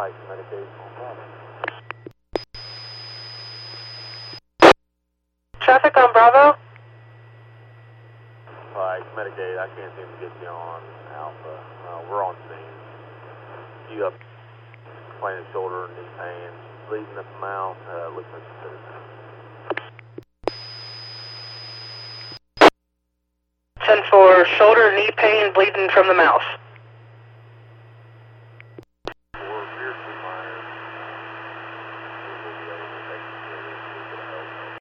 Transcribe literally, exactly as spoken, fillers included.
Five, Medicaid on Bravo. Traffic on Bravo? Five, Medicaid, I can't seem to get you on Alpha. Uh, we're on scene. You up complaining shoulder, knee pain, bleeding up the mouth, uh, looks like a citizen. ten four, shoulder, knee pain, bleeding from the mouth.